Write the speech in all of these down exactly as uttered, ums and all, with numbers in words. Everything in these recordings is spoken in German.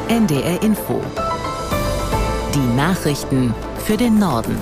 N D R Info. Die Nachrichten für den Norden.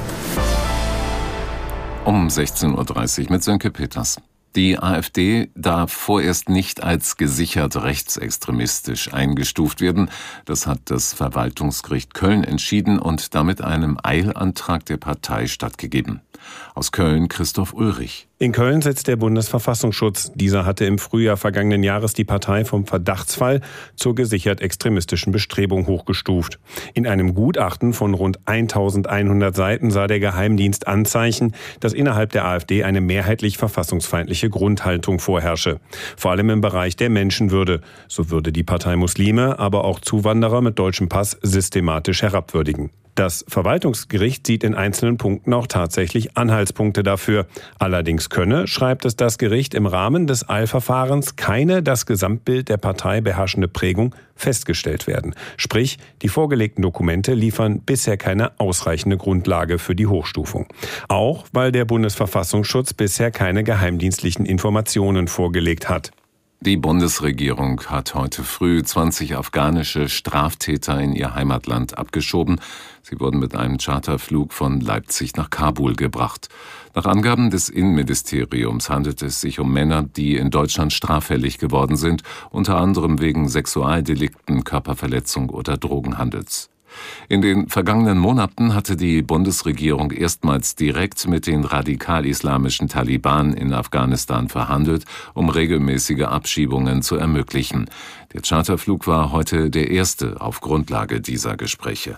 Um sechzehn Uhr dreißig mit Sönke Peters. Die AfD darf vorerst nicht als gesichert rechtsextremistisch eingestuft werden. Das hat das Verwaltungsgericht Köln entschieden und damit einem Eilantrag der Partei stattgegeben. Aus Köln Christoph Ulrich. In Köln sitzt der Bundesverfassungsschutz. Dieser hatte im Frühjahr vergangenen Jahres die Partei vom Verdachtsfall zur gesichert extremistischen Bestrebung hochgestuft. In einem Gutachten von rund eintausendeinhundert Seiten sah der Geheimdienst Anzeichen, dass innerhalb der AfD eine mehrheitlich verfassungsfeindliche Grundhaltung vorherrsche. Vor allem im Bereich der Menschenwürde. So würde die Partei Muslime, aber auch Zuwanderer mit deutschem Pass systematisch herabwürdigen. Das Verwaltungsgericht sieht in einzelnen Punkten auch tatsächlich Anhaltspunkte dafür. Allerdings könne, schreibt es das Gericht, im Rahmen des Eilverfahrens keine das Gesamtbild der Partei beherrschende Prägung festgestellt werden. Sprich, die vorgelegten Dokumente liefern bisher keine ausreichende Grundlage für die Hochstufung. Auch weil der Bundesverfassungsschutz bisher keine geheimdienstlichen Informationen vorgelegt hat. Die Bundesregierung hat heute früh zwanzig afghanische Straftäter in ihr Heimatland abgeschoben. Sie wurden mit einem Charterflug von Leipzig nach Kabul gebracht. Nach Angaben des Innenministeriums handelt es sich um Männer, die in Deutschland straffällig geworden sind, unter anderem wegen Sexualdelikten, Körperverletzung oder Drogenhandels. In den vergangenen Monaten hatte die Bundesregierung erstmals direkt mit den radikal-islamischen Taliban in Afghanistan verhandelt, um regelmäßige Abschiebungen zu ermöglichen. Der Charterflug war heute der erste auf Grundlage dieser Gespräche.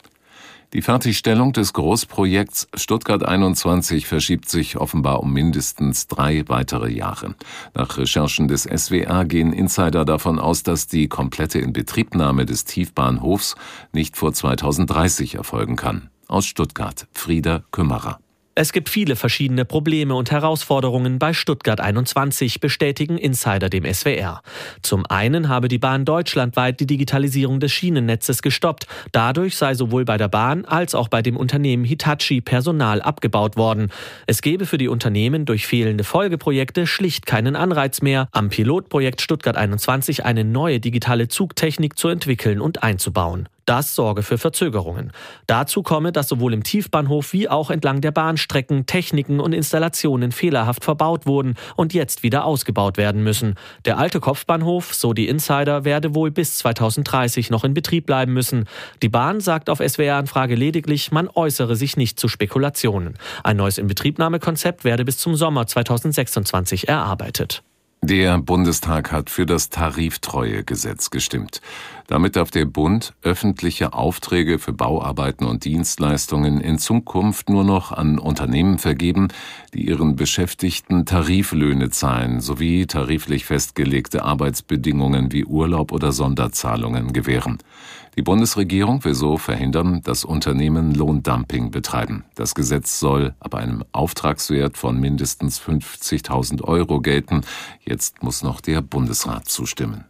Die Fertigstellung des Großprojekts Stuttgart einundzwanzig verschiebt sich offenbar um mindestens drei weitere Jahre. Nach Recherchen des S W R gehen Insider davon aus, dass die komplette Inbetriebnahme des Tiefbahnhofs nicht vor zweitausenddreißig erfolgen kann. Aus Stuttgart, Frieda Kümmerer. Es gibt viele verschiedene Probleme und Herausforderungen bei Stuttgart einundzwanzig, bestätigen Insider dem S W R. Zum einen habe die Bahn deutschlandweit die Digitalisierung des Schienennetzes gestoppt. Dadurch sei sowohl bei der Bahn als auch bei dem Unternehmen Hitachi Personal abgebaut worden. Es gebe für die Unternehmen durch fehlende Folgeprojekte schlicht keinen Anreiz mehr, am Pilotprojekt Stuttgart einundzwanzig eine neue digitale Zugtechnik zu entwickeln und einzubauen. Das sorge für Verzögerungen. Dazu komme, dass sowohl im Tiefbahnhof wie auch entlang der Bahnstrecken Techniken und Installationen fehlerhaft verbaut wurden und jetzt wieder ausgebaut werden müssen. Der alte Kopfbahnhof, so die Insider, werde wohl bis zweitausenddreißig noch in Betrieb bleiben müssen. Die Bahn sagt auf S W R-Anfrage lediglich, man äußere sich nicht zu Spekulationen. Ein neues Inbetriebnahmekonzept werde bis zum Sommer zweitausendsechsundzwanzig erarbeitet. Der Bundestag hat für das Tariftreuegesetz gestimmt. Damit darf der Bund öffentliche Aufträge für Bauarbeiten und Dienstleistungen in Zukunft nur noch an Unternehmen vergeben, die ihren Beschäftigten Tariflöhne zahlen sowie tariflich festgelegte Arbeitsbedingungen wie Urlaub oder Sonderzahlungen gewähren. Die Bundesregierung will so verhindern, dass Unternehmen Lohndumping betreiben. Das Gesetz soll ab einem Auftragswert von mindestens fünfzigtausend Euro gelten. Jetzt muss noch der Bundesrat zustimmen.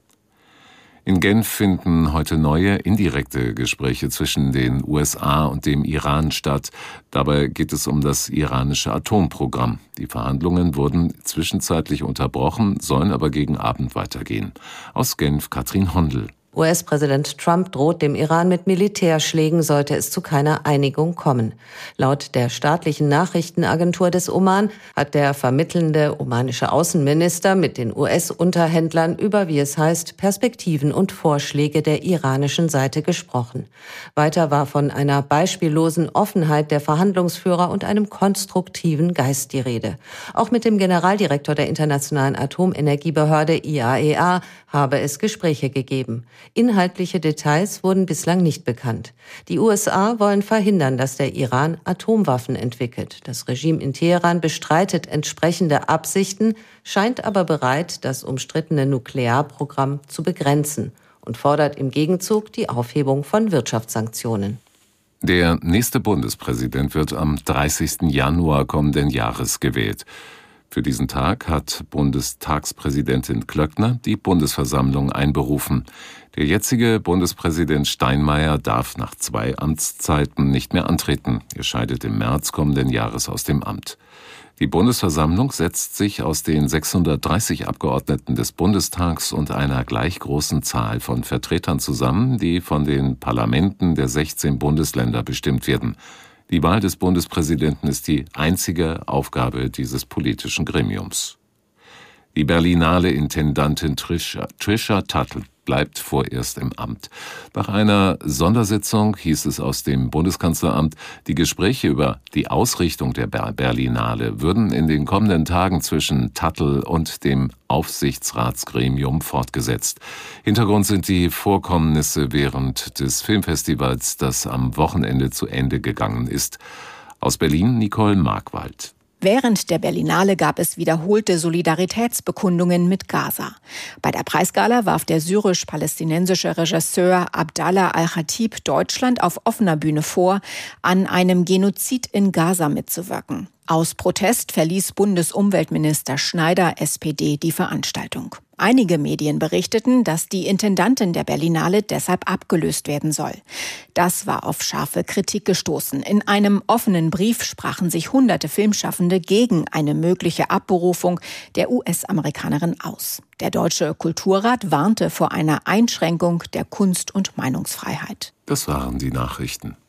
In Genf finden heute neue indirekte Gespräche zwischen den U S A und dem Iran statt. Dabei geht es um das iranische Atomprogramm. Die Verhandlungen wurden zwischenzeitlich unterbrochen, sollen aber gegen Abend weitergehen. Aus Genf Katrin Hondel. U S-Präsident Trump droht dem Iran mit Militärschlägen, sollte es zu keiner Einigung kommen. Laut der staatlichen Nachrichtenagentur des Oman hat der vermittelnde omanische Außenminister mit den U S-Unterhändlern über, wie es heißt, Perspektiven und Vorschläge der iranischen Seite gesprochen. Weiter war von einer beispiellosen Offenheit der Verhandlungsführer und einem konstruktiven Geist die Rede. Auch mit dem Generaldirektor der Internationalen Atomenergiebehörde I A E A habe es Gespräche gegeben. Inhaltliche Details wurden bislang nicht bekannt. Die U S A wollen verhindern, dass der Iran Atomwaffen entwickelt. Das Regime in Teheran bestreitet entsprechende Absichten, scheint aber bereit, das umstrittene Nuklearprogramm zu begrenzen und fordert im Gegenzug die Aufhebung von Wirtschaftssanktionen. Der nächste Bundespräsident wird am dreißigsten Januar kommenden Jahres gewählt. Für diesen Tag hat Bundestagspräsidentin Klöckner die Bundesversammlung einberufen. Der jetzige Bundespräsident Steinmeier darf nach zwei Amtszeiten nicht mehr antreten. Er scheidet im März kommenden Jahres aus dem Amt. Die Bundesversammlung setzt sich aus den sechshundertdreißig Abgeordneten des Bundestags und einer gleich großen Zahl von Vertretern zusammen, die von den Parlamenten der sechzehn Bundesländer bestimmt werden. Die Wahl des Bundespräsidenten ist die einzige Aufgabe dieses politischen Gremiums. Die Berlinale Intendantin Trisha, Trisha Tuttle bleibt vorerst im Amt. Nach einer Sondersitzung hieß es aus dem Bundeskanzleramt, die Gespräche über die Ausrichtung der Berlinale würden in den kommenden Tagen zwischen Tuttle und dem Aufsichtsratsgremium fortgesetzt. Hintergrund sind die Vorkommnisse während des Filmfestivals, das am Wochenende zu Ende gegangen ist. Aus Berlin Nicole Markwald. Während der Berlinale gab es wiederholte Solidaritätsbekundungen mit Gaza. Bei der Preisgala warf der syrisch-palästinensische Regisseur Abdallah al-Khatib Deutschland auf offener Bühne vor, an einem Genozid in Gaza mitzuwirken. Aus Protest verließ Bundesumweltminister Schneider, S P D, die Veranstaltung. Einige Medien berichteten, dass die Intendantin der Berlinale deshalb abgelöst werden soll. Das war auf scharfe Kritik gestoßen. In einem offenen Brief sprachen sich hunderte Filmschaffende gegen eine mögliche Abberufung der U S-Amerikanerin aus. Der Deutsche Kulturrat warnte vor einer Einschränkung der Kunst- und Meinungsfreiheit. Das waren die Nachrichten.